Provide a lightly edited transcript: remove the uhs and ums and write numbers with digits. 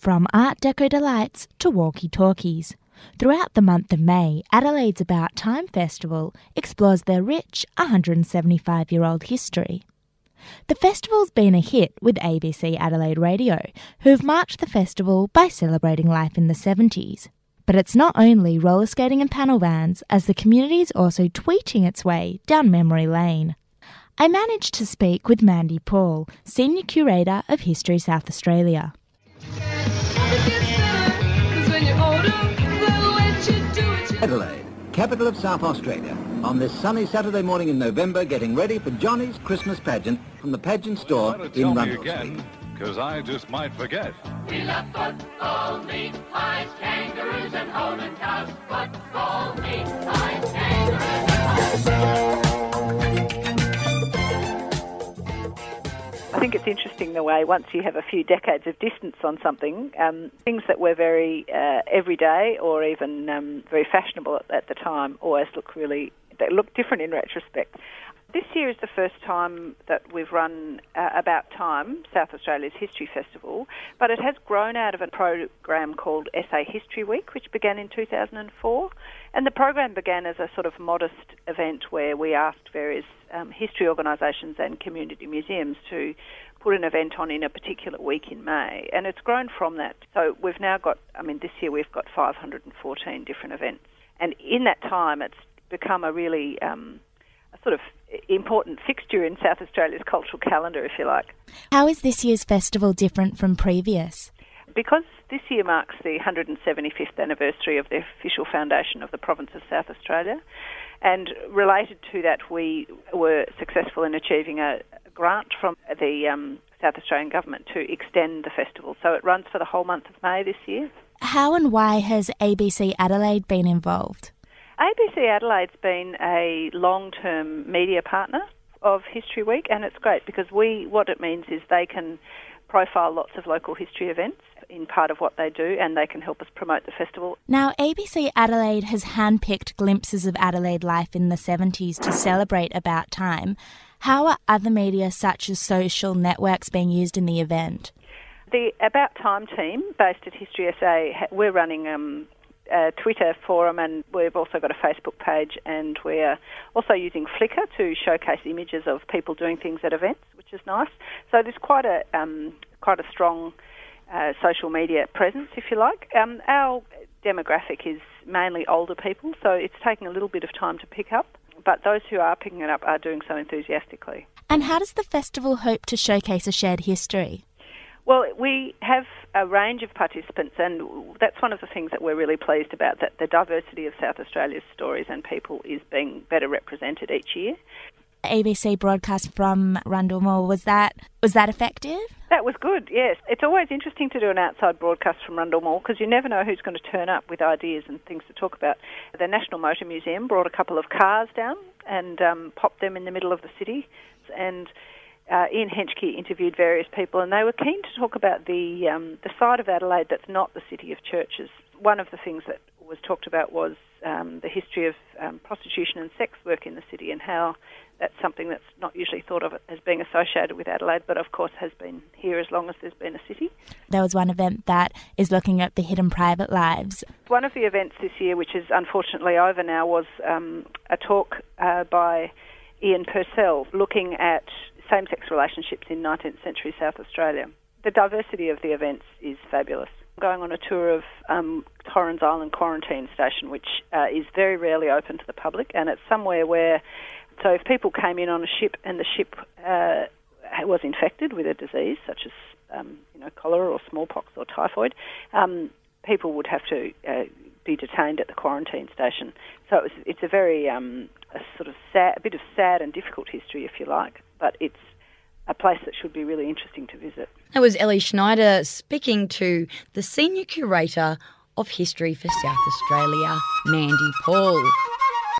From Art Deco delights to walkie-talkies. Throughout the month of May, Adelaide's About Time Festival explores their rich 175-year-old history. The festival's been a hit with ABC Adelaide Radio, who have marked the festival by celebrating life in the 70s. But it's not only roller skating and panel vans, as the community is also tweeting its way down memory lane. I managed to speak with Mandy Paul, Senior Curator of History South Australia. Adelaide, capital of South Australia, on this sunny Saturday morning in November, getting ready for Johnny's Christmas pageant from the pageant store in Rundle Street. Because I just might forget. We love football, meat pies, kangaroos and Holland cows. Football, meat pies, kangaroos and Holland. I think it's interesting the way, once you have a few decades of distance on something, things that were very everyday or even very fashionable at the time always they look different in retrospect. This year is the first time that we've run About Time, South Australia's History Festival, but it has grown out of a program called SA History Week, which began in 2004. And the program began as a sort of modest event where we asked various history organisations and community museums to put an event on in a particular week in May. And it's grown from that. So we've now got, this year we've got 514 different events. And in that time, it's become a really a sort of important fixture in South Australia's cultural calendar, if you like. How is this year's festival different from previous? Because this year marks the 175th anniversary of the official foundation of the province of South Australia, and related to that, we were successful in achieving a grant from the South Australian government to extend the festival. So it runs for the whole month of May this year. How and why has ABC Adelaide been involved? ABC Adelaide's been a long-term media partner of History Week, and it's great because what it means is they can profile lots of local history events in part of what they do, and they can help us promote the festival. Now, ABC Adelaide has handpicked glimpses of Adelaide life in the 70s to celebrate About Time. How are other media such as social networks being used in the event? The About Time team, based at History SA, we're running a Twitter forum, and we've also got a Facebook page, and we're also using Flickr to showcase images of people doing things at events, which is nice. So there's quite a strong social media presence, if you like. Our demographic is mainly older people, so it's taking a little bit of time to pick up, but those who are picking it up are doing so enthusiastically. And how does the festival hope to showcase a shared history? Well, we have a range of participants, and that's one of the things that we're really pleased about, that the diversity of South Australia's stories and people is being better represented each year. ABC broadcast from Rundle Mall, was that effective? That was good, yes. It's always interesting to do an outside broadcast from Rundle Mall because you never know who's going to turn up with ideas and things to talk about. The National Motor Museum brought a couple of cars down and popped them in the middle of the city, and Ian Henschke interviewed various people, and they were keen to talk about the side of Adelaide that's not the city of churches. One of the things that was talked about was the history of prostitution and sex work in the city, and how that's something that's not usually thought of as being associated with Adelaide, but of course has been here as long as there's been a city. There was one event that is looking at the hidden private lives. One of the events this year, which is unfortunately over now, was a talk by Ian Purcell looking at same-sex relationships in 19th century South Australia. The diversity of the events is fabulous. I'm going on a tour of Torrens Island Quarantine Station, which is very rarely open to the public, and it's somewhere where, so if people came in on a ship and the ship was infected with a disease such as cholera or smallpox or typhoid, people would have to be detained at the quarantine station. So it's a very a bit of sad and difficult history, if you like, but it's a place that should be really interesting to visit. That was Ellie Schneider speaking to the Senior Curator of History for South Australia, Mandy Paul.